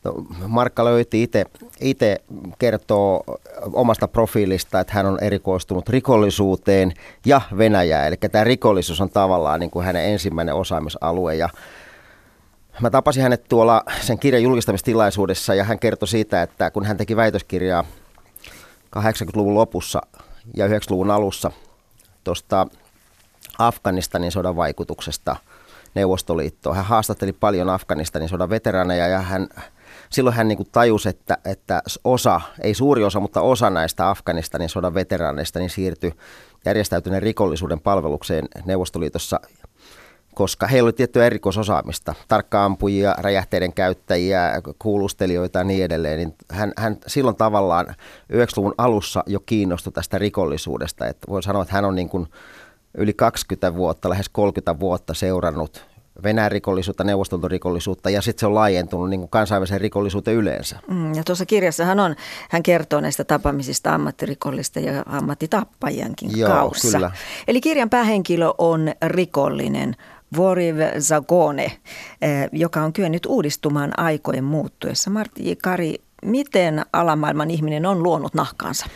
No, Markka Löyti itse kertoo omasta profiilista, että hän on erikoistunut rikollisuuteen ja Venäjään. Eli tämä rikollisuus on tavallaan niin kuin hänen ensimmäinen osaamisalue. Ja mä tapasin hänet tuolla sen kirjan julkistamistilaisuudessa ja hän kertoi siitä, että kun hän teki väitöskirjaa 80-luvun lopussa ja 90-luvun alussa tuosta Afganistanin sodan vaikutuksesta Neuvostoliittoon. Hän haastatteli paljon Afganistanin sodan veteraaneja ja silloin hän niin kuin tajusi, että osa, ei suuri osa, mutta osa näistä Afganistanin sodan veteraaneista niin siirtyi järjestäytyneen rikollisuuden palvelukseen Neuvostoliitossa, koska heillä oli tiettyä erikoisosaamista, tarkka-ampujia, räjähteiden käyttäjiä, kuulustelijoita ja niin edelleen. Niin hän silloin tavallaan 90-luvun alussa jo kiinnostui tästä rikollisuudesta. Että voi sanoa, että hän on niin kuin yli 20 vuotta, lähes 30 vuotta seurannut Venäjän rikollisuutta, Neuvostoliiton rikollisuutta ja sitten se on laajentunut niin kuin kansainväliseen rikollisuuteen yleensä. Ja tuossa kirjassahan hän kertoo näistä tapaamisista ammattirikollisten ja ammattitappajienkin kaussa. Kyllä. Eli kirjan päähenkilö on rikollinen Voriv Zagone, joka on kyennyt uudistumaan aikojen muuttuessa. Martti J. Kari, miten alamaailman ihminen on luonut nahkaansa?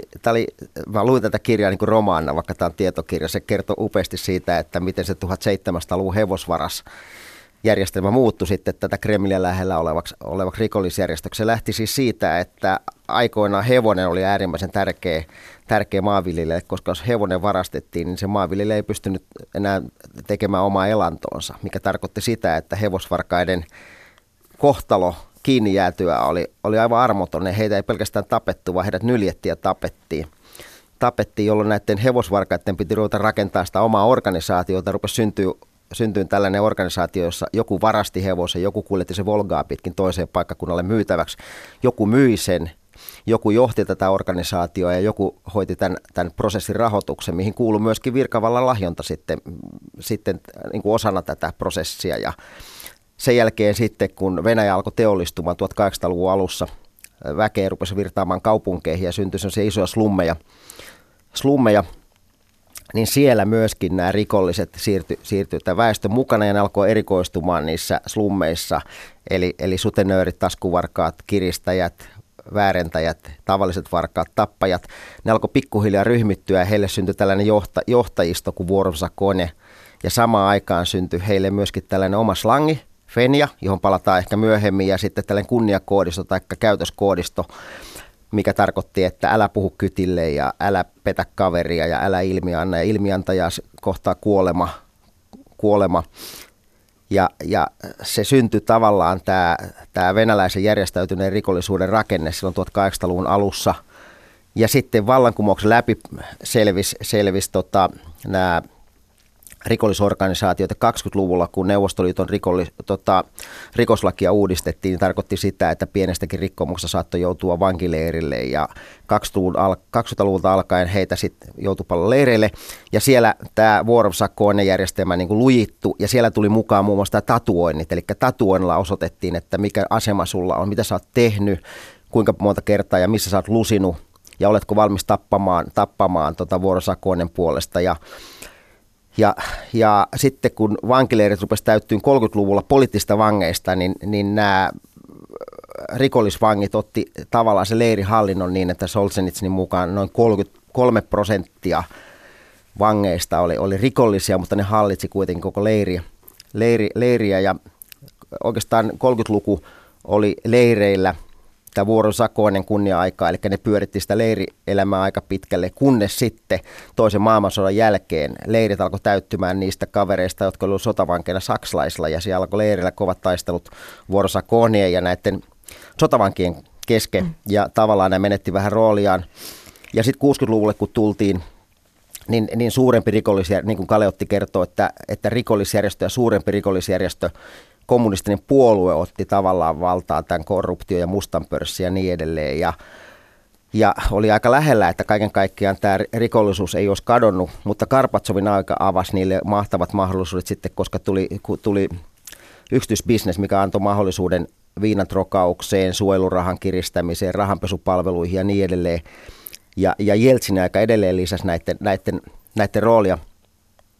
Mä luin tätä kirjaa niin kuin romaanina, vaikka tämä on tietokirja. Se kertoo upeasti siitä, että miten se 1700-luvun hevosvarasjärjestelmä muuttui sitten tätä Kremliä lähellä olevaksi rikollisjärjestöksi. Se lähti siis siitä, että aikoinaan hevonen oli äärimmäisen tärkeä maanviljelijälle, koska jos hevonen varastettiin, niin se maanviljelijä ei pystynyt enää tekemään omaa elantoonsa, mikä tarkoitti sitä, että hevosvarkaiden kohtalo kiinni jäätyä oli aivan armoton. Heitä ei pelkästään tapettu, vaan heidät nyljettiin ja tapettiin, jolloin näiden hevosvarkaiden piti ruveta rakentaa sitä omaa organisaatiota. Rupesi syntyä tällainen organisaatio, jossa joku varasti hevosen, joku kuljetti se Volgaa pitkin toiseen paikkakunnalle myytäväksi. Joku myi sen, joku johti tätä organisaatiota ja joku hoiti tämän prosessin rahoituksen, mihin kuului myöskin virkavallan lahjonta sitten niin kuin osana tätä prosessia. Ja sen jälkeen sitten, kun Venäjä alkoi teollistumaan 1800-luvun alussa, väkeä rupesi virtaamaan kaupunkeihin ja syntyi sellaisia isoja slummeja, niin siellä myöskin nämä rikolliset siirtyi tämän väestön mukana ja ne alkoi erikoistumaan niissä slummeissa. Eli sutenöörit, taskuvarkaat, kiristäjät, väärentäjät, tavalliset varkaat, tappajat. Ne alkoi pikkuhiljaa ryhmittyä ja heille syntyi tällainen johtajisto kuin Vorov Zakone. Ja samaan aikaan syntyi heille myöskin tällainen oma slangi, Fenja, johon palataan ehkä myöhemmin, ja sitten tällainen kunniakoodisto tai käytöskoodisto, mikä tarkoitti, että älä puhu kytille ja älä petä kaveria ja älä ilmianna. Ja ilmiantajaa kohtaa kuolema. Ja se syntyi tavallaan tämä venäläisen järjestäytyneen rikollisuuden rakenne silloin 1800-luvun alussa. Ja sitten vallankumouksen läpi selvisi nämä rikollisorganisaatioita 20-luvulla, kun Neuvostoliiton rikoslakia uudistettiin, niin tarkoitti sitä, että pienestäkin rikkomuksesta saattoi joutua vankileirille ja 20-luvulta alkaen heitä sitten joutui paljon leireille ja siellä tämä Vorov Zakone-järjestelmä niin kuin lujittu ja siellä tuli mukaan muun muassa tämä tatuoinnit, eli tatuoinnilla osoitettiin, että mikä asema sulla on, mitä sä oot tehnyt, kuinka monta kertaa ja missä sä oot lusinut ja oletko valmis tappamaan Vorov Zakonen puolesta ja sitten kun vankileirit rupesi täyttyyn 30-luvulla poliittista vangeista, niin nämä rikollisvangit otti tavallaan se leirihallinnon niin, että Solzhenitsynin mukaan noin 33% vangeista oli rikollisia, mutta ne hallitsi kuitenkin koko leiriä ja oikeastaan 30-luku oli leireillä tämä Vorov Zakonen kunnia-aikaa, eli ne pyöritti sitä leirielämää aika pitkälle, kunnes sitten toisen maailmansodan jälkeen leirit alkoi täyttymään niistä kavereista, jotka olivat sotavankeina saksalaisilla, ja siellä alkoi leirillä kovat taistelut Vorov Zakonien ja näiden sotavankien kesken, ja tavallaan ne menetti vähän rooliaan. Ja sitten 60-luvulle, kun tultiin, niin suurempi rikollisjärjestö, niin kuin Kaleotti kertoo, että rikollisjärjestö ja suurempi rikollisjärjestö, kommunistinen puolue otti tavallaan valtaan tämän korruptio- ja mustan pörssin ja niin edelleen. Ja oli aika lähellä, että kaiken kaikkiaan tämä rikollisuus ei olisi kadonnut, mutta Karpatsovin aika avasi niille mahtavat mahdollisuudet sitten, koska tuli yksityisbisnes, mikä antoi mahdollisuuden viinantrokaukseen, suojelurahan kiristämiseen, rahanpesupalveluihin ja niin edelleen. Ja Jeltsin aika edelleen lisäsi näiden roolia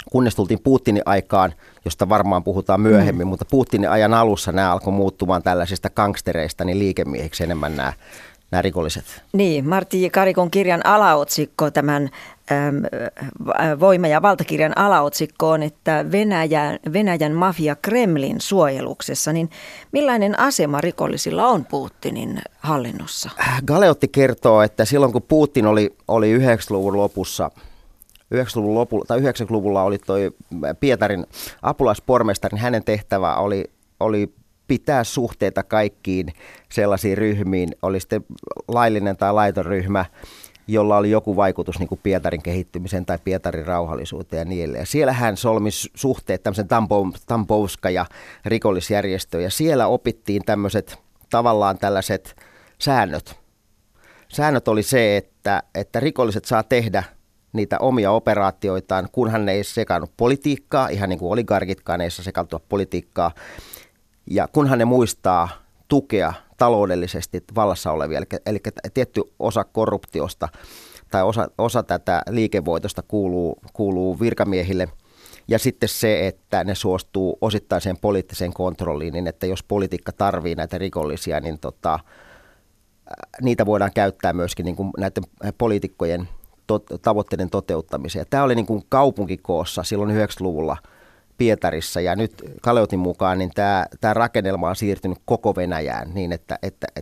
kunnes tultiin Putinin aikaan, josta varmaan puhutaan myöhemmin, mutta Putinin ajan alussa nämä alkoi muuttumaan tällaisista gangstereista niin liikemiehiksi enemmän nämä rikolliset. Niin, Martti J. Karikon kirjan alaotsikko, tämän Voima- ja valtakirjan alaotsikko on, että Venäjän mafia Kremlin suojeluksessa, niin millainen asema rikollisilla on Putinin hallinnossa? Galeotti kertoo, että silloin kun Putin oli 90-luvun lopussa, 90-luvulla oli toi Pietarin apulaispormestarin, hänen tehtävä oli pitää suhteita kaikkiin sellaisiin ryhmiin, oli sitten laillinen tai laiton ryhmä, jolla oli joku vaikutus niin kuin Pietarin kehittymiseen tai Pietarin rauhallisuuteen ja niin edelleen. Siellä hän solmi suhteet tämmöisen Tambovska ja rikollisjärjestöön, ja siellä opittiin tavallaan tällaiset säännöt. Säännöt oli se, että rikolliset saa tehdä niitä omia operaatioitaan, kunhan ne ei sekannut politiikkaa, ihan niin kuin oligarkitkaan ei saa sekaantua politiikkaa, ja kunhan ne muistaa tukea taloudellisesti vallassa olevia, eli tietty osa korruptiosta tai osa tätä liikevoitosta kuuluu virkamiehille, ja sitten se, että ne suostuu osittaiseen poliittiseen kontrolliin, niin että jos politiikka tarvii näitä rikollisia, niin niitä voidaan käyttää myöskin niin kuin näiden poliitikkojen tavoitteiden toteuttamiseen. Tämä oli niin kuin kaupunkikoossa silloin 90-luvulla Pietarissa, ja nyt Galeotin mukaan niin tämä rakennelma on siirtynyt koko Venäjään niin, että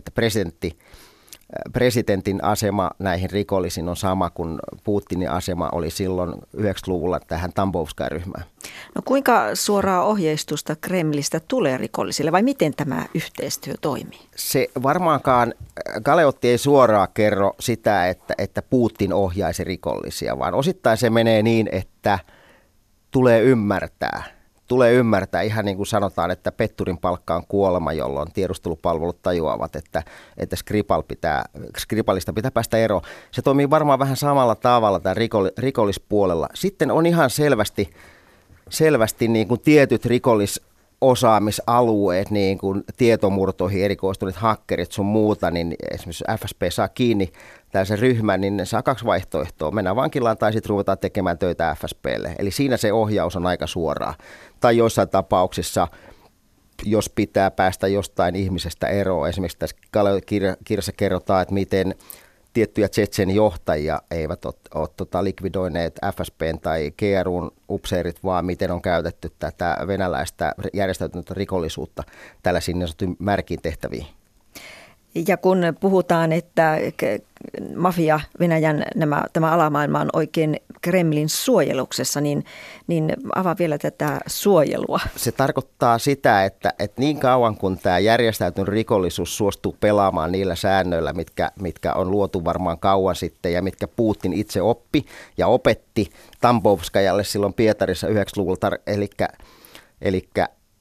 presidentin asema näihin rikollisiin on sama kuin Putinin asema oli silloin 90-luvulla tähän Tambovska-ryhmään. No kuinka suoraa ohjeistusta Kremlistä tulee rikollisille, vai miten tämä yhteistyö toimii? Se varmaankaan, Galeotti ei suoraan kerro sitä, että Putin ohjaisi rikollisia, vaan osittain se menee niin, että tulee ymmärtää, ihan niin kuin sanotaan, että petturin palkka on kuolema, jolloin tiedustelupalvelut tajuavat, että Skripalista pitää päästä eroon. Se toimii varmaan vähän samalla tavalla tämän rikollispuolella. Sitten on ihan selvästi niin kuin tietyt rikollisosaamisalueet, niin kuin tietomurtoihin erikoistuneet hakkerit sun muuta, niin esimerkiksi FSB saa kiinni tällaisen ryhmän, niin ne saa 2 vaihtoehtoa. Mennään vankilaan tai sitten ruvetaan tekemään töitä FSBlle. Eli siinä se ohjaus on aika suoraa. Tai joissain tapauksissa, jos pitää päästä jostain ihmisestä eroon. Esimerkiksi tässä kirjassa kerrotaan, että miten tiettyjä Tšetšen-johtajia eivät ole likvidoineet FSBn tai GRUn upseerit, vaan miten on käytetty tätä venäläistä järjestäytynyttä rikollisuutta tällaisiin niin sanottuihin märkiin tehtäviin. Ja kun puhutaan, että mafia, Venäjän tämä alamaailma on oikein Kremlin suojeluksessa, niin avaa vielä tätä suojelua. Se tarkoittaa sitä, että niin kauan kun tämä järjestäytynyt rikollisuus suostuu pelaamaan niillä säännöillä, mitkä on luotu varmaan kauan sitten ja mitkä Putin itse oppi ja opetti Tambovskajalle silloin Pietarissa 90-luvulla, eli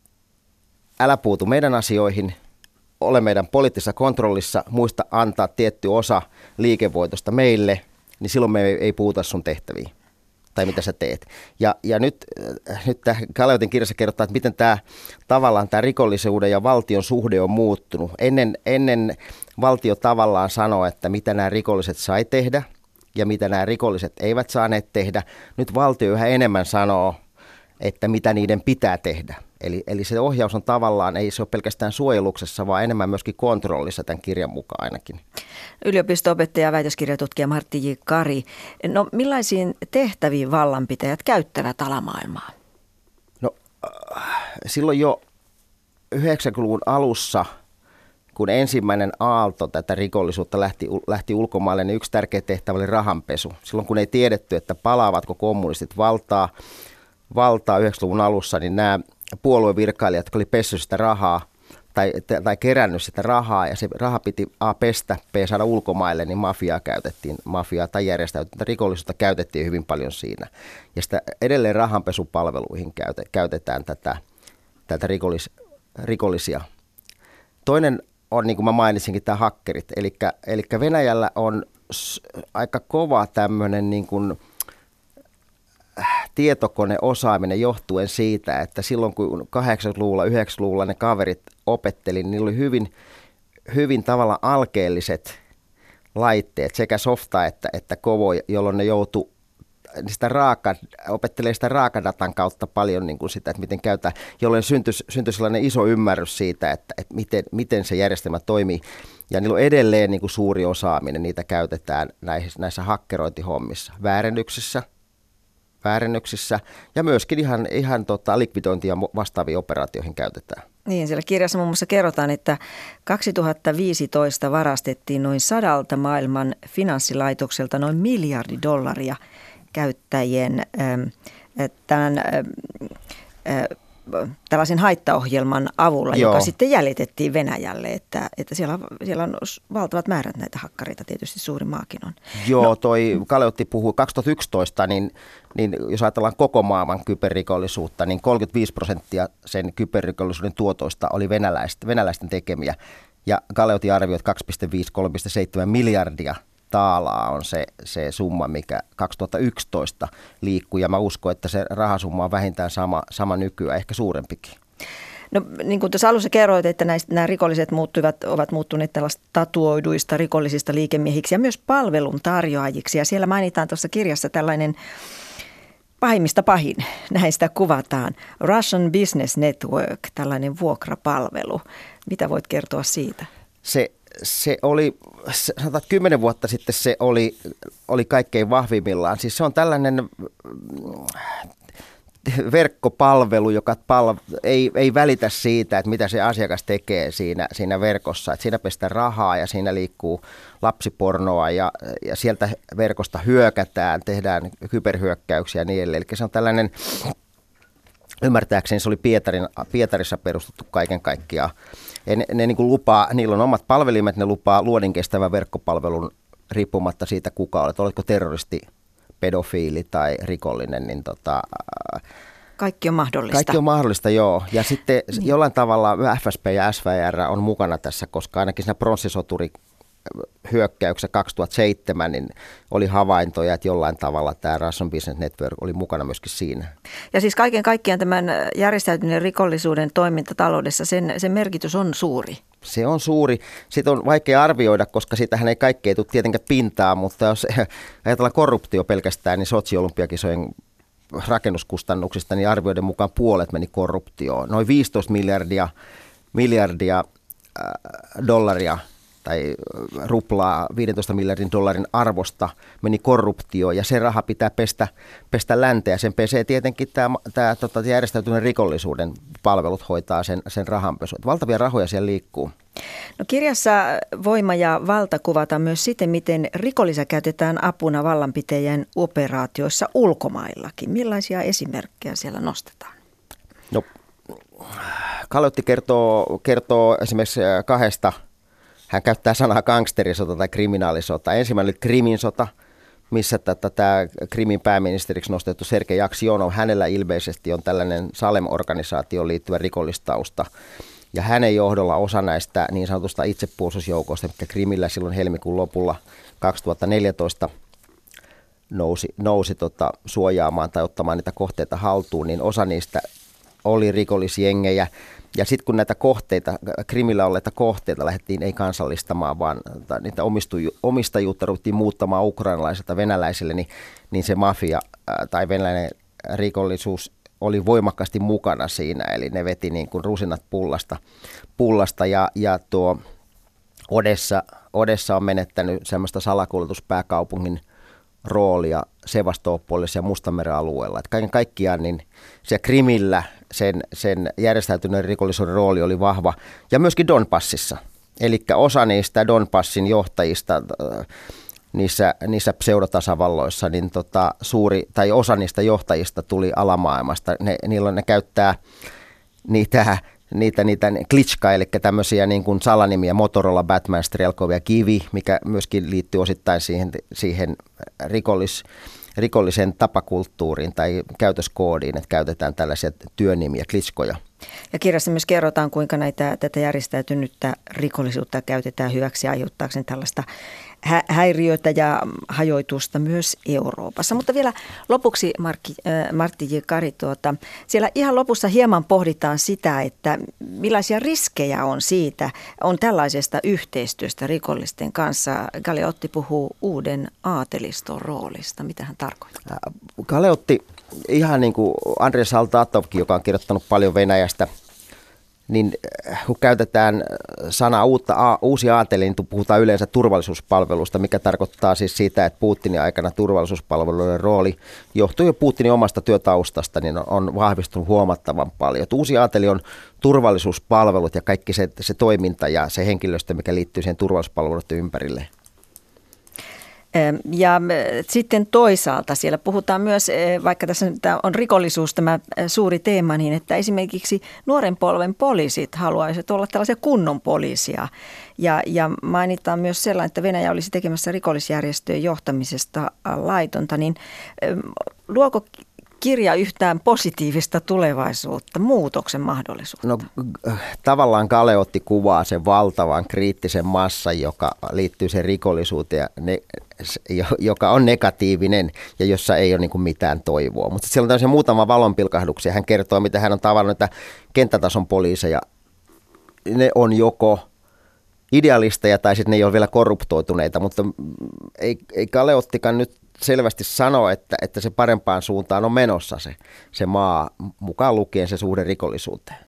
älä puutu meidän asioihin, ole meidän poliittisessa kontrollissa, muista antaa tietty osa liikevoitosta meille, niin silloin me ei puhuta sun tehtäviin tai mitä sä teet. Ja nyt Galeotin kirjassa kerrotaan, että miten tavallaan tämä rikollisuuden ja valtion suhde on muuttunut. Ennen valtio tavallaan sanoi, että mitä nämä rikolliset sai tehdä ja mitä nämä rikolliset eivät saaneet tehdä. Nyt valtio yhä enemmän sanoo, että mitä niiden pitää tehdä. Eli se ohjaus on tavallaan, ei se ole pelkästään suojeluksessa, vaan enemmän myöskin kontrollissa tämän kirjan mukaan ainakin. Yliopisto-opettaja ja väitöskirjatutkija Martti J. Kari. No millaisiin tehtäviin vallanpitäjät käyttävät alamaailmaa? No silloin jo 90-luvun alussa, kun ensimmäinen aalto tätä rikollisuutta lähti ulkomaille, niin yksi tärkeä tehtävä oli rahanpesu. Silloin kun ei tiedetty, että palaavatko kommunistit valtaa 90-luvun alussa, niin nämä puoluevirkailijat, jotka oli pessyt sitä rahaa tai kerännyt sitä rahaa, ja se raha piti A pestä, B saada ulkomaille, niin mafiaa tai järjestäytyntä rikollisuutta käytettiin hyvin paljon siinä. Ja sitä edelleen rahanpesupalveluihin käytetään tätä rikollisia. Toinen on, niin kuin mä mainitsinkin, tämä hakkerit. Eli Venäjällä on aika kova tämmöinen niin kuin tietokoneosaaminen johtuen siitä, että silloin kun 80-luvulla, 90-luvulla ne kaverit opetteli, niin niillä oli hyvin tavallaan alkeelliset laitteet, sekä softa että kovo, jolloin ne joutui opettelee sitä raakadatan kautta paljon niin kuin sitä, että miten käytetään, jolloin syntyi sellainen iso ymmärrys siitä, että miten se järjestelmä toimii. Ja niillä on edelleen niin kuin suuri osaaminen, niitä käytetään näissä hakkerointihommissa, väärennöksissä ja myöskin ihan likvidointia vastaaviin operaatioihin käytetään. Niin, siellä kirjassa muun muassa kerrotaan, että 2015 varastettiin noin 100 maailman finanssilaitokselta noin $1 miljardi käyttäjien tällaisen haittaohjelman avulla, joka sitten jäljitettiin Venäjälle, että siellä on valtavat määrät näitä hakkareita, tietysti suuri maakin on. Joo, toi Kaleotti puhui 2011, niin jos ajatellaan koko maailman kyberrikollisuutta, niin 35% sen kyberrikollisuuden tuotoista oli venäläisten tekemiä. Ja Kaleotti arvioi, että 2,5-3,7 miljardia taalaa on se summa, mikä 2011 liikkuu, ja mä uskon, että se rahasumma on vähintään sama nykyään, ehkä suurempikin. No niin kuin tuossa alussa kerroit, että nämä rikolliset ovat muuttuneet tällaista tatuoiduista rikollisista liikemiehiksi ja myös palveluntarjoajiksi, ja siellä mainitaan tuossa kirjassa tällainen pahimmista pahin, näin sitä kuvataan, Russian Business Network, tällainen vuokrapalvelu. Mitä voit kertoa siitä? Se oli, sanotaan 10 vuotta sitten se oli kaikkein vahvimmillaan. Siis se on tällainen verkkopalvelu, joka ei välitä siitä, että mitä se asiakas tekee siinä verkossa. Että siinä pestään rahaa ja siinä liikkuu lapsipornoa ja sieltä verkosta hyökätään, tehdään kyberhyökkäyksiä ja niin edelleen. Eli se on tällainen, ymmärtääkseni se oli Pietarissa perustettu kaiken kaikkiaan. Ne niin kuin lupaa, niillä on omat palvelimet, ne lupaa luodinkestävän verkkopalvelun riippumatta siitä, kuka olet. Oletko terroristi, pedofiili tai rikollinen, niin kaikki on mahdollista. Kaikki on mahdollista, joo. Ja sitten jollain tavalla FSB ja SVR on mukana tässä, koska ainakin siinä pronssisoturi hyökkäyksessä 2007 niin oli havaintoja, että jollain tavalla tämä Russian Business Network oli mukana myöskin siinä. Ja siis kaiken kaikkiaan tämän järjestäytyneen rikollisuuden toiminta taloudessa, sen merkitys on suuri. Se on suuri. Sitä on vaikea arvioida, koska siitähän ei kaikkea tule tietenkään pintaa, mutta jos ajatellaan korruptio pelkästään, niin Sotsi-olympiakisojen rakennuskustannuksista, niin arvioiden mukaan puolet meni korruptioon. Noin 15 miljardia dollaria tai ruplaa 15 miljardin dollarin arvosta meni korruptioon, ja se raha pitää pestä länteen. Sen pesee tietenkin tämä järjestäytyneen rikollisuuden palvelut hoitaa sen rahanpesun. Valtavia rahoja siellä liikkuu. No kirjassa Voima ja valta kuvataan myös siten, miten rikollisia käytetään apuna vallanpitäjien operaatioissa ulkomaillakin. Millaisia esimerkkejä siellä nostetaan? No, Kaleotti kertoo esimerkiksi kahdesta. Hän käyttää sanaa gangsterisota tai kriminaalisota. Ensimmäinen oli Krimin sota, missä tämä Krimin pääministeriksi nostettu Sergei Aksionov, hänellä ilmeisesti on tällainen Salem-organisaatioon liittyvä rikollistausta. Ja hänen johdolla osa näistä niin sanotusta itsepuolustusjoukoista, mitkä Krimillä silloin helmikuun lopulla 2014 nousi suojaamaan tai ottamaan niitä kohteita haltuun, niin osa niistä oli rikollisjengejä. Ja sitten kun näitä kohteita, Krimillä olleita kohteita lähdettiin ei kansallistamaan, vaan niitä omistajuutta ruvettiin muuttamaan ukrainalaisilta venäläisille, niin se mafia tai venäläinen rikollisuus oli voimakkaasti mukana siinä. Eli ne veti niin kuin rusinat pullasta ja tuo Odessa on menettänyt semmoista salakuljetuspääkaupungin roolia Sevastopolissa ja Mustanmeren alueella. Että kaiken kaikkiaan niin siellä Krimillä sen järjestäytyneen rikollisuuden rooli oli vahva. Ja myöskin Donbassissa. Eli osa niistä Donbassin johtajista niissä pseudotasavalloissa, niin osa niistä johtajista tuli alamaailmasta. Ne käyttää niitä Klitschka, eli tämmöisiä niin kuin salanimiä, Motorola, Batman, Strelkov ja Kivi, mikä myöskin liittyy osittain siihen rikollisen tapakulttuuriin tai käytöskoodiin, että käytetään tällaisia työnimiä, Klitschkoja. Ja kirjassa myös kerrotaan, kuinka tätä järjestäytynyttä rikollisuutta käytetään hyväksi aiheuttaakseen tällaista häiriötä ja hajoitusta myös Euroopassa. Mutta vielä lopuksi Martti J. Kari, siellä ihan lopussa hieman pohditaan sitä, että millaisia riskejä on tällaisesta yhteistyöstä rikollisten kanssa. Galeotti puhuu uuden aateliston roolista. Mitä hän tarkoittaa? Galeotti, ihan niin kuin Andrei Saltatovkin, joka on kirjoittanut paljon Venäjästä, niin kun käytetään sanaa uusi aateli, niin puhutaan yleensä turvallisuuspalvelusta, mikä tarkoittaa siis sitä, että Putinin aikana turvallisuuspalveluiden rooli johtuu jo Putinin omasta työtaustasta, niin on vahvistunut huomattavan paljon. Että uusi aateli on turvallisuuspalvelut ja kaikki se toiminta ja se henkilöstö, mikä liittyy siihen turvallisuuspalveluiden ympärille. Ja sitten toisaalta siellä puhutaan myös, vaikka tässä on rikollisuus tämä suuri teema, niin että esimerkiksi nuoren polven poliisit haluaisivat olla tällaisia kunnon poliisia. Ja mainitaan myös sellainen, että Venäjä olisi tekemässä rikollisjärjestöjen johtamisesta laitonta, niin luoko kirja yhtään positiivista tulevaisuutta, muutoksen mahdollisuutta? No tavallaan Galeotti kuvaa sen valtavan kriittisen massan, joka liittyy sen rikollisuuteen, joka on negatiivinen ja jossa ei ole niin kuin mitään toivoa. Mutta siellä on tämmöisiä muutama valonpilkahduksia. Hän kertoo, miten hän on tavannut, että kenttätason poliiseja, ne on joko idealisteja tai sitten ne ei ole vielä korruptoituneita, mutta ei Galeottikaan nyt selvästi sanoa, että se parempaan suuntaan on menossa se maa, mukaan lukien se suhde rikollisuuteen.